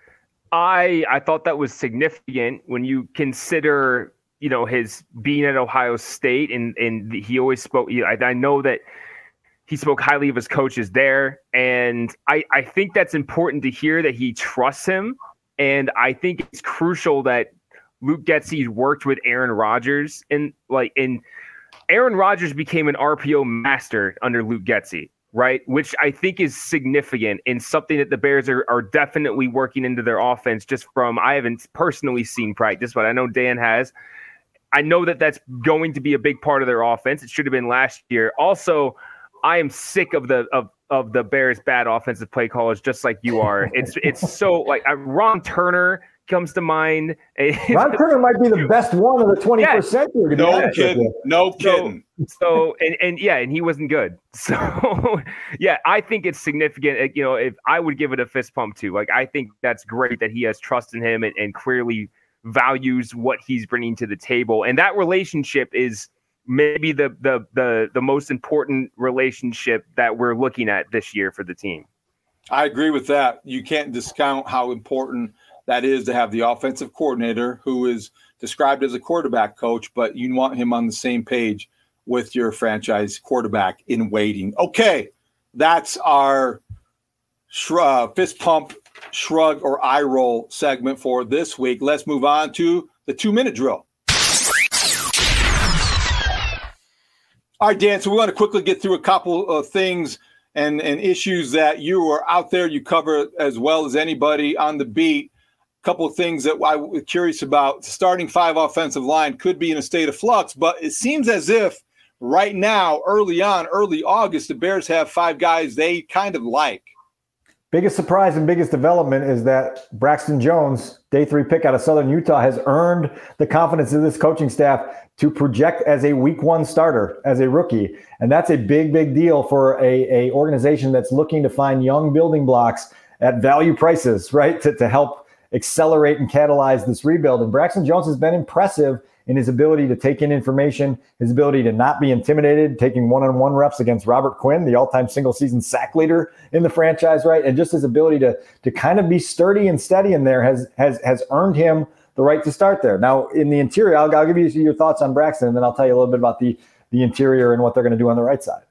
I thought that was significant when you consider, his being at Ohio State and he always spoke. I know that he spoke highly of his coaches there, and I think that's important to hear that he trusts him. And I think it's crucial that Luke Getsy worked with Aaron Rodgers and Aaron Rodgers became an RPO master under Luke Getsy, right? Which I think is significant and something that the Bears are definitely working into their offense I haven't personally seen practice, but I know Dan has. I know that that's going to be a big part of their offense. It should have been last year. Also, I am sick of the Bears' bad offensive play callers, just like you are. It's so Ron Turner comes to mind. Ron Turner might be the best one of the 21st century. No kidding. So and he wasn't good. So yeah, I think it's significant. If I would give it a fist pump too. I think that's great that he has trust in him and clearly values what he's bringing to the table. And that relationship is maybe the most important relationship that we're looking at this year for the team. I agree with that. You can't discount how important that is to have the offensive coordinator who is described as a quarterback coach, but you want him on the same page with your franchise quarterback in waiting. Okay, that's our fist pump, shrug, or eye roll segment for this week. Let's move on to the 2-minute drill. All right, Dan, so we want to quickly get through a couple of things and issues that you are out there. You cover as well as anybody on the beat. Couple of things that I was curious about. The starting 5 offensive line could be in a state of flux, but it seems as if right now, early August, the Bears have 5 guys they kind of like. Biggest surprise and biggest development is that Braxton Jones, day 3 pick out of Southern Utah, has earned the confidence of this coaching staff to project as a week 1 starter, as a rookie. And that's a big, big deal for a organization that's looking to find young building blocks at value prices, right, to help accelerate and catalyze this rebuild. And Braxton Jones has been impressive in his ability to take in information, his ability to not be intimidated, taking one-on-one reps against Robert Quinn, the all-time single-season sack leader in the franchise, right? And just his ability to kind of be sturdy and steady in there has earned him the right to start there. Now, in the interior, I'll give you your thoughts on Braxton, and then I'll tell you a little bit about the interior and what they're going to do on the right side.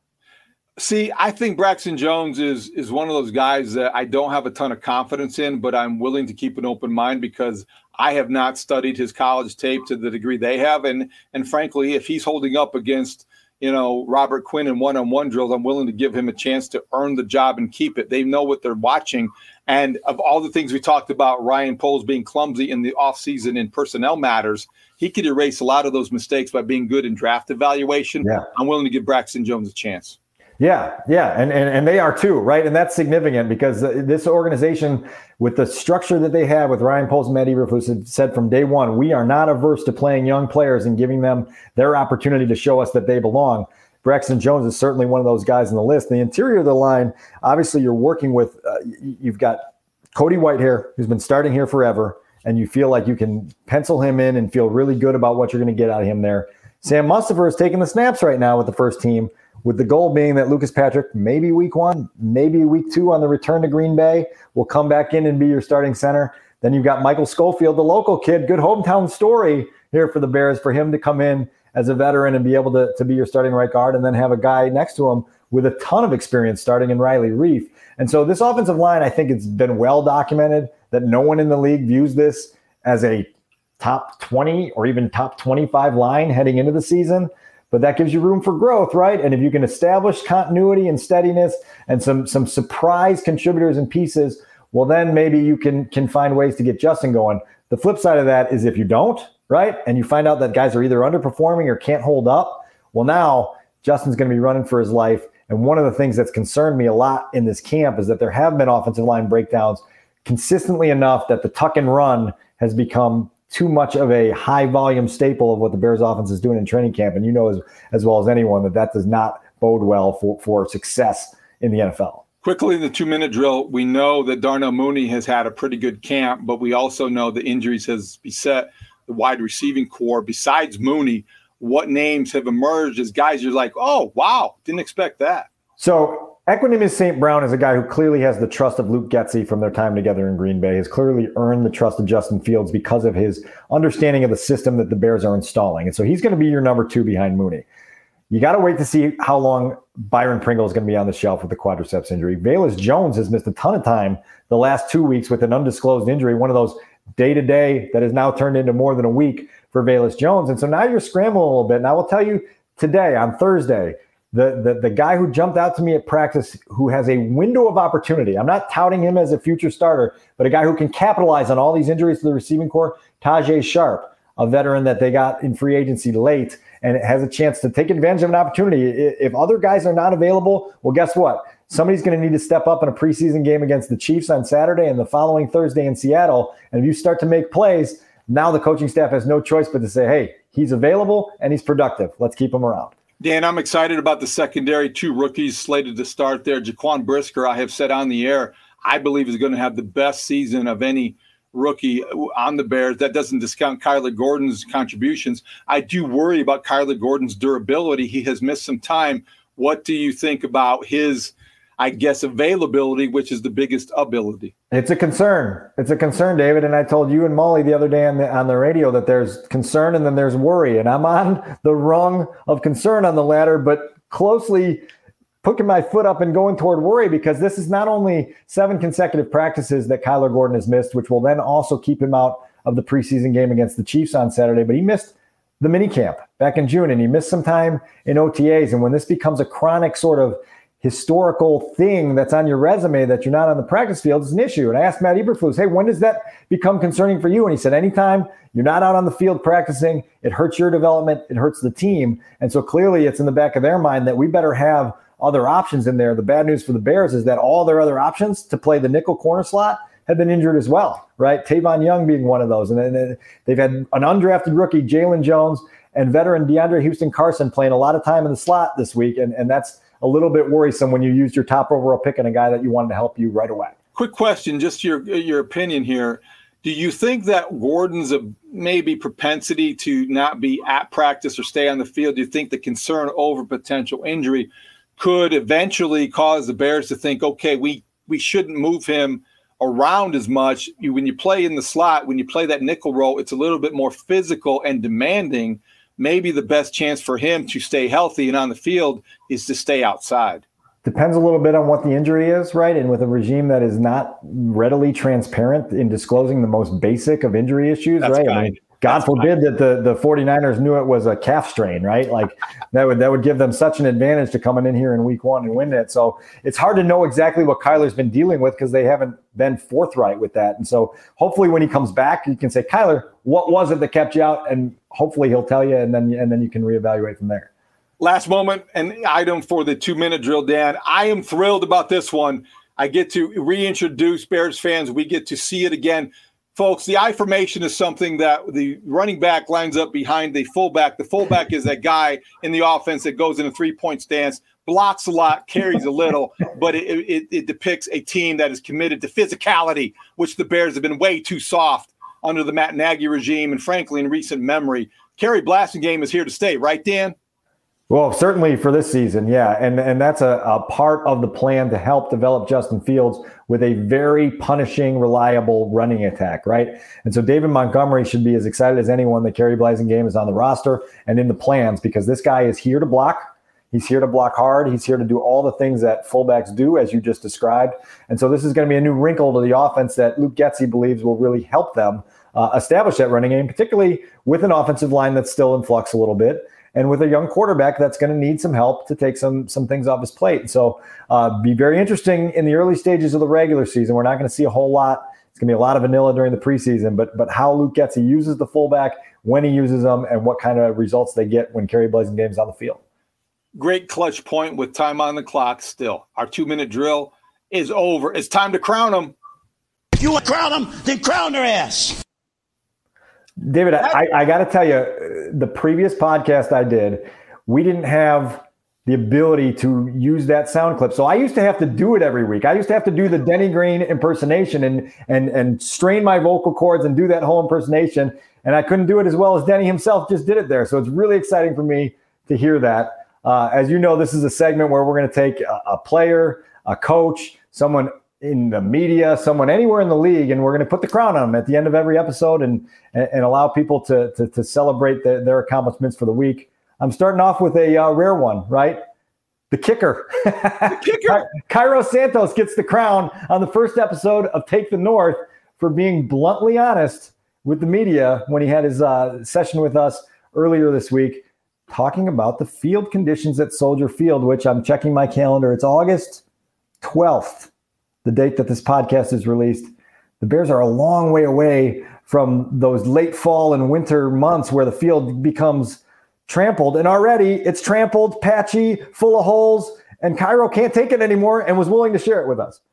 See, I think Braxton Jones is one of those guys that I don't have a ton of confidence in, but I'm willing to keep an open mind because I have not studied his college tape to the degree they have. And frankly, if he's holding up against, Robert Quinn in one-on-one drills, I'm willing to give him a chance to earn the job and keep it. They know what they're watching. And of all the things we talked about, Ryan Poles being clumsy in the offseason in personnel matters, he could erase a lot of those mistakes by being good in draft evaluation. Yeah. I'm willing to give Braxton Jones a chance. Yeah, and they are too, right? And that's significant because this organization, with the structure that they have with Ryan Poles and Matt Eberflus, have said from day one, we are not averse to playing young players and giving them their opportunity to show us that they belong. Braxton Jones is certainly one of those guys on the list. The interior of the line, obviously you're working with, you've got Cody Whitehair, who's been starting here forever, and you feel like you can pencil him in and feel really good about what you're going to get out of him there. Sam Mustipher is taking the snaps right now with the first team, with the goal being that Lucas Patrick, maybe week 1, maybe week 2 on the return to Green Bay, will come back in and be your starting center. Then you've got Michael Schofield, the local kid, good hometown story here for the Bears, for him to come in as a veteran and be able to be your starting right guard, and then have a guy next to him with a ton of experience starting in Riley Reiff. And so this offensive line, I think it's been well documented that no one in the league views this as a top 20 or even top 25 line heading into the season. But that gives you room for growth, right? And if you can establish continuity and steadiness and some surprise contributors and pieces, well, then maybe you can find ways to get Justin going. The flip side of that is if you don't, right, and you find out that guys are either underperforming or can't hold up, well, now Justin's going to be running for his life. And one of the things that's concerned me a lot in this camp is that there have been offensive line breakdowns consistently enough that the tuck and run has become too much of a high volume staple of what the Bears offense is doing in training camp. And you know as well as anyone that does not bode well for success in the NFL. Quickly in the 2-minute drill, we know that Darnell Mooney has had a pretty good camp, but we also know the injuries has beset the wide receiving core. Besides Mooney, what names have emerged as guys you're like, oh, wow, didn't expect that? So Equanimeous St. Brown is a guy who clearly has the trust of Luke Getsy from their time together in Green Bay, has clearly earned the trust of Justin Fields because of his understanding of the system that the Bears are installing. And so he's going to be your number 2 behind Mooney. You got to wait to see how long Byron Pringle is going to be on the shelf with the quadriceps injury. Velus Jones has missed a ton of time the last 2 weeks with an undisclosed injury, one of those day-to-day that has now turned into more than a week for Velus Jones. And so now you're scrambling a little bit. And I will tell you today, on Thursday, the guy who jumped out to me at practice who has a window of opportunity, I'm not touting him as a future starter, but a guy who can capitalize on all these injuries to the receiving core, Tajay Sharp, a veteran that they got in free agency late and has a chance to take advantage of an opportunity. If other guys are not available, well, guess what? Somebody's going to need to step up in a preseason game against the Chiefs on Saturday and the following Thursday in Seattle. And if you start to make plays, now the coaching staff has no choice but to say, hey, he's available and he's productive. Let's keep him around. Dan, I'm excited about the secondary. 2 rookies slated to start there. Jaquan Brisker, I have said on the air, I believe is going to have the best season of any rookie on the Bears. That doesn't discount Kyler Gordon's contributions. I do worry about Kyler Gordon's durability. He has missed some time. What do you think about his, I guess, availability, which is the biggest ability? It's a concern. It's a concern, David. And I told you and Molly the other day on the radio that there's concern and then there's worry. And I'm on the rung of concern on the ladder, but closely putting my foot up and going toward worry, because this is not only 7 consecutive practices that Kyler Gordon has missed, which will then also keep him out of the preseason game against the Chiefs on Saturday, but he missed the minicamp back in June and he missed some time in OTAs. And when this becomes a chronic sort of historical thing that's on your resume that you're not on the practice field, is an issue. And I asked Matt Eberflus, hey, when does that become concerning for you? And he said, anytime you're not out on the field practicing, it hurts your development, it hurts the team. And so clearly it's in the back of their mind that we better have other options in there. The bad news for the Bears is that all their other options to play the nickel corner slot have been injured as well, right? Tavon Young being one of those. And then they've had an undrafted rookie, Jalen Jones, and veteran DeAndre Houston Carson playing a lot of time in the slot this week. And that's a little bit worrisome when you used your top overall pick on a guy that you wanted to help you right away. Quick question, just your opinion here. Do you think that Gordon's maybe propensity to not be at practice or stay on the field, do you think the concern over potential injury could eventually cause the Bears to think, okay, we shouldn't move him around as much? When you play in the slot, when you play that nickel role, it's a little bit more physical and demanding. Maybe the best chance for him to stay healthy and on the field is to stay outside. Depends a little bit on what the injury is, right? And with a regime that is not readily transparent in disclosing the most basic of injury issues, right? I mean, God forbid that the 49ers knew it was a calf strain, right? Like that would give them such an advantage to coming in here in week 1 and win it. So it's hard to know exactly what Kyler's been dealing with because they haven't been forthright with that. And so hopefully when he comes back, you can say, Kyler, what was it that kept you out? And hopefully he'll tell you, and then you can reevaluate from there. Last moment, an item for the 2-minute drill, Dan. I am thrilled about this one. I get to reintroduce Bears fans. We get to see it again. Folks, the I formation is something that the running back lines up behind the fullback. The fullback is that guy in the offense that goes in a 3-point stance, blocks a lot, carries a little, but it depicts a team that is committed to physicality, which the Bears have been way too soft under the Matt Nagy regime and, frankly, in recent memory. Kerry Blasingame is here to stay, right, Dan? Well, certainly for this season, yeah. And that's a part of the plan to help develop Justin Fields with a very punishing, reliable running attack, right? And so David Montgomery should be as excited as anyone that Kerry Blasingame is on the roster and in the plans, because this guy is here to block. He's here to block hard. He's here to do all the things that fullbacks do, as you just described. And so this is going to be a new wrinkle to the offense that Luke Getsy believes will really help them establish that running game, particularly with an offensive line that's still in flux a little bit. And with a young quarterback that's going to need some help to take some things off his plate. So be very interesting in the early stages of the regular season. We're not going to see a whole lot. It's going to be a lot of vanilla during the preseason, but how Luke Getsy uses the fullback, when he uses them, and what kind of results they get when Kerry Blasingame's on the field. Great clutch point with time on the clock still. Our 2-minute drill is over. It's time to crown them. If you want to crown them, then crown their ass. David, I got to tell you, the previous podcast I did, we didn't have the ability to use that sound clip. So I used to have to do it every week. I used to have to do the Denny Green impersonation and strain my vocal cords and do that whole impersonation. And I couldn't do it as well as Denny himself just did it there. So it's really exciting for me to hear that. As you know, this is a segment where we're going to take a player, a coach, someone in the media, someone anywhere in the league, and we're going to put the crown on them at the end of every episode and allow people to celebrate their accomplishments for the week. I'm starting off with a rare one, right? The kicker. The kicker. Cairo Santos gets the crown on the first episode of Take the North for being bluntly honest with the media when he had his session with us earlier this week, talking about the field conditions at Soldier Field, which I'm checking my calendar. It's August 12th. The date that this podcast is released. The Bears are a long way away from those late fall and winter months where the field becomes trampled. And already it's trampled, patchy, full of holes, and Cairo can't take it anymore and was willing to share it with us.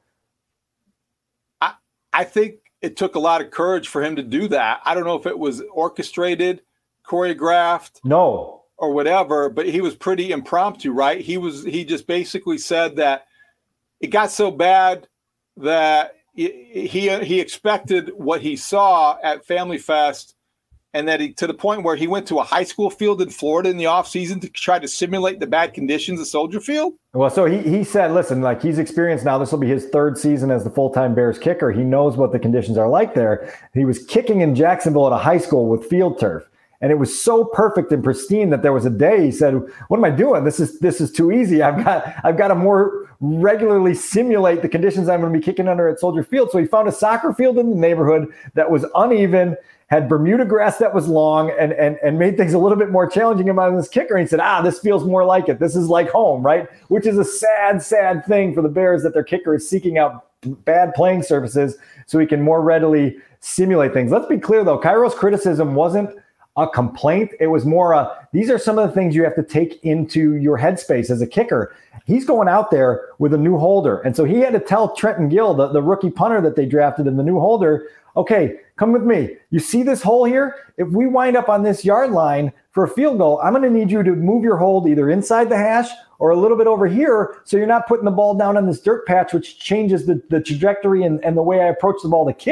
I think it took a lot of courage for him to do that. I don't know if it was orchestrated, choreographed, or whatever, but he was pretty impromptu, right? He just basically said that it got so bad that he expected what he saw at Family Fest, and that to the point where he went to a high school field in Florida in the offseason to try to simulate the bad conditions of Soldier Field. Well, so he said, listen, like he's experienced now. This will be his third season as the full-time Bears kicker. He knows what the conditions are like there. He was kicking in Jacksonville at a high school with field turf. And it was so perfect and pristine that there was a day he said, "What am I doing? This is too easy. I've got to more regularly simulate the conditions I'm going to be kicking under at Soldier Field." So he found a soccer field in the neighborhood that was uneven, had Bermuda grass that was long, and made things a little bit more challenging about this kicker. And he said, this feels more like it. This is like home, right? Which is a sad, sad thing for the Bears, that their kicker is seeking out bad playing surfaces so he can more readily simulate things. Let's be clear, though. Cairo's criticism wasn't a complaint. It was more these are some of the things you have to take into your headspace as a kicker. He's going out there with a new holder. And so he had to tell Trenton Gill, the rookie punter that they drafted in the new holder, okay, come with me. You see this hole here? If we wind up on this yard line for a field goal, I'm going to need you to move your hold either inside the hash or a little bit over here, so you're not putting the ball down on this dirt patch, which changes the trajectory and the way I approach the ball to kick.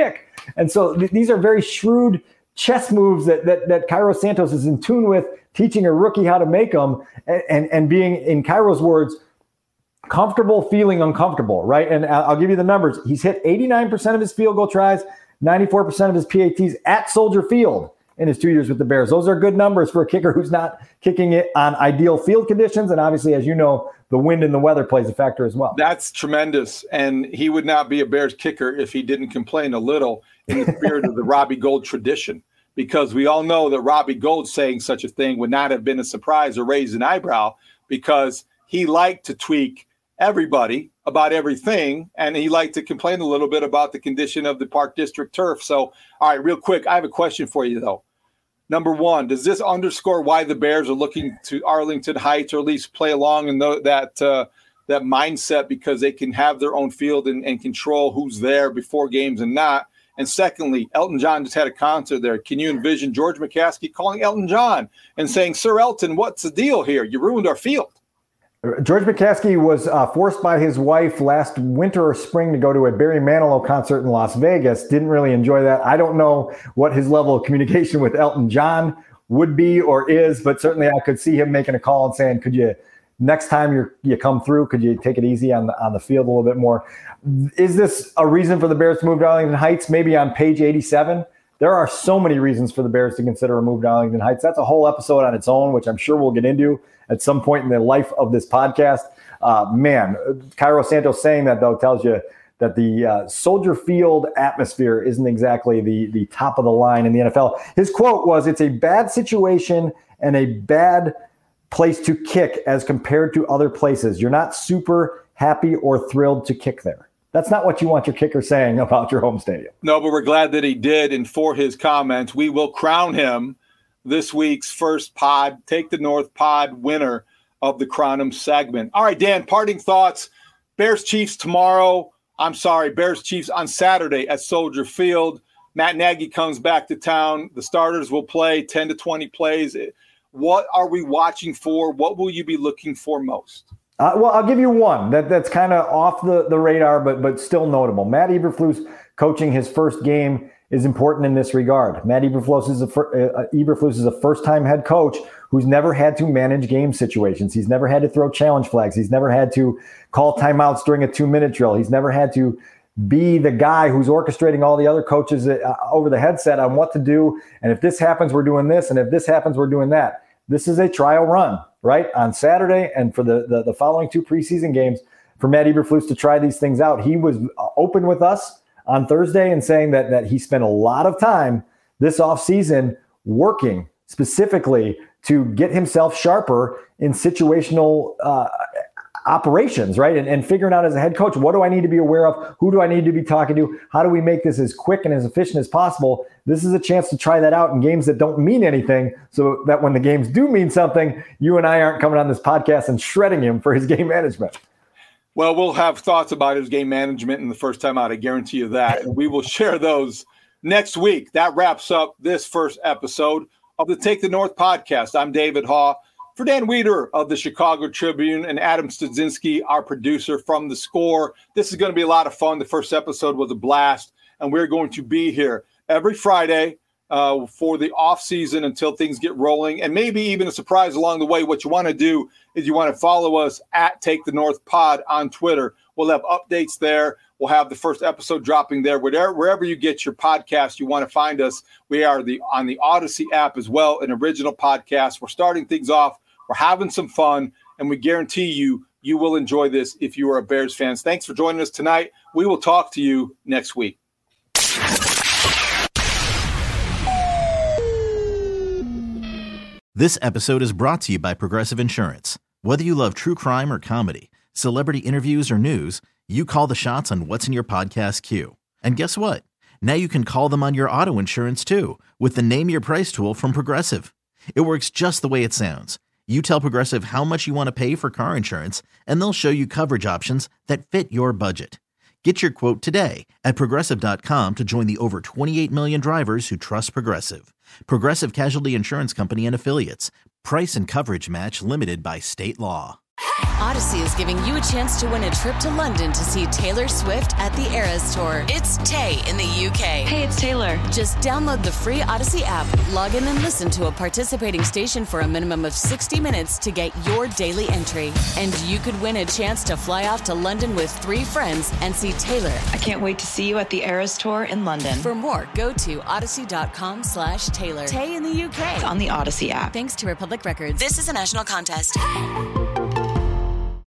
And so these are very shrewd chess moves that Cairo Santos is in tune with, teaching a rookie how to make them, and being, in Cairo's words, comfortable feeling uncomfortable, right? And I'll give you the numbers. He's hit 89% of his field goal tries, 94% of his PATs at Soldier Field in his 2 years with the Bears. Those are good numbers for a kicker who's not kicking it on ideal field conditions. And obviously, as you know, the wind and the weather plays a factor as well. That's tremendous. And he would not be a Bears kicker if he didn't complain a little in the spirit of the Robbie Gould tradition, because we all know that Robbie Gould saying such a thing would not have been a surprise or raise an eyebrow, because he liked to tweak everybody about everything, and he liked to complain a little bit about the condition of the Park District turf. So, all right, real quick, I have a question for you, though. Number one, does this underscore why the Bears are looking to Arlington Heights, or at least play along in that mindset, because they can have their own field and control who's there before games and not? And secondly, Elton John just had a concert there. Can you envision George McCaskey calling Elton John and saying, "Sir Elton, what's the deal here? You ruined our field"? George McCaskey was forced by his wife last winter or spring to go to a Barry Manilow concert in Las Vegas. Didn't really enjoy that. I don't know what his level of communication with Elton John would be or is, but certainly I could see him making a call and saying, "Could you, next time you come through, could you take it easy on the field a little bit more?" Is this a reason for the Bears to move to Arlington Heights? Maybe on page 87. There are so many reasons for the Bears to consider a move to Arlington Heights. That's a whole episode on its own, which I'm sure we'll get into at some point in the life of this podcast. Cairo Santos saying that, though, tells you that the Soldier Field atmosphere isn't exactly the top of the line in the NFL. His quote was, "It's a bad situation and a bad place to kick as compared to other places. You're not super happy or thrilled to kick there." That's not what you want your kicker saying about your home stadium. No, but we're glad that he did. And for his comments, we will crown him this week's first pod, Take the North pod winner of the Crown Him segment. All right, Dan, parting thoughts. Bears Chiefs on Saturday at Soldier Field. Matt Nagy comes back to town. The starters will play 10 to 20 plays. What are we watching for? What will you be looking for most? Well, I'll give you one that's kind of off the radar, but still notable. Matt Eberflus coaching his first game is important in this regard. Matt Eberflus is a first-time head coach who's never had to manage game situations. He's never had to throw challenge flags. He's never had to call timeouts during a 2-minute drill. He's never had to be the guy who's orchestrating all the other coaches over the headset on what to do. And if this happens, we're doing this. And if this happens, we're doing that. This is a trial run, right? On Saturday and for the following 2 preseason games for Matt Eberflus to try these things out. He was open with us on Thursday and saying that he spent a lot of time this offseason working specifically to get himself sharper in situational operations, right? And figuring out as a head coach, what do I need to be aware of? Who do I need to be talking to? How do we make this as quick and as efficient as possible? This is a chance to try that out in games that don't mean anything, so that when the games do mean something, you and I aren't coming on this podcast and shredding him for his game management. Well, we'll have thoughts about his game management in the first time out. I guarantee you that. And we will share those next week. That wraps up this first episode of the Take the North podcast. I'm David Haugh. For Dan Wieder of the Chicago Tribune and Adam Studzinski, our producer from The Score, this is going to be a lot of fun. The first episode was a blast, and we're going to be here every Friday for the off season until things get rolling, and maybe even a surprise along the way. What you want to do is you want to follow us at Take the North Pod on Twitter. We'll have updates there. We'll have the first episode dropping there. Wherever you get your podcast, you want to find us. We are on the Odyssey app as well, an original podcast. We're starting things off. We're having some fun, and we guarantee you will enjoy this if you are a Bears fan. Thanks for joining us tonight. We will talk to you next week. This episode is brought to you by Progressive Insurance. Whether you love true crime or comedy, celebrity interviews or news, you call the shots on what's in your podcast queue. And guess what? Now you can call them on your auto insurance too with the Name Your Price tool from Progressive. It works just the way it sounds. You tell Progressive how much you want to pay for car insurance, and they'll show you coverage options that fit your budget. Get your quote today at Progressive.com to join the over 28 million drivers who trust Progressive. Progressive Casualty Insurance Company and Affiliates. Price and coverage match limited by state law. Odyssey is giving you a chance to win a trip to London to see Taylor Swift at the Eras Tour. It's Tay in the UK. Hey, it's Taylor. Just download the free Odyssey app, log in and listen to a participating station for a minimum of 60 minutes to get your daily entry. And you could win a chance to fly off to London with 3 friends and see Taylor. I can't wait to see you at the Eras Tour in London. For more, go to odyssey.com/Taylor. Tay in the UK. It's on the Odyssey app. Thanks to Republic Records. This is a national contest.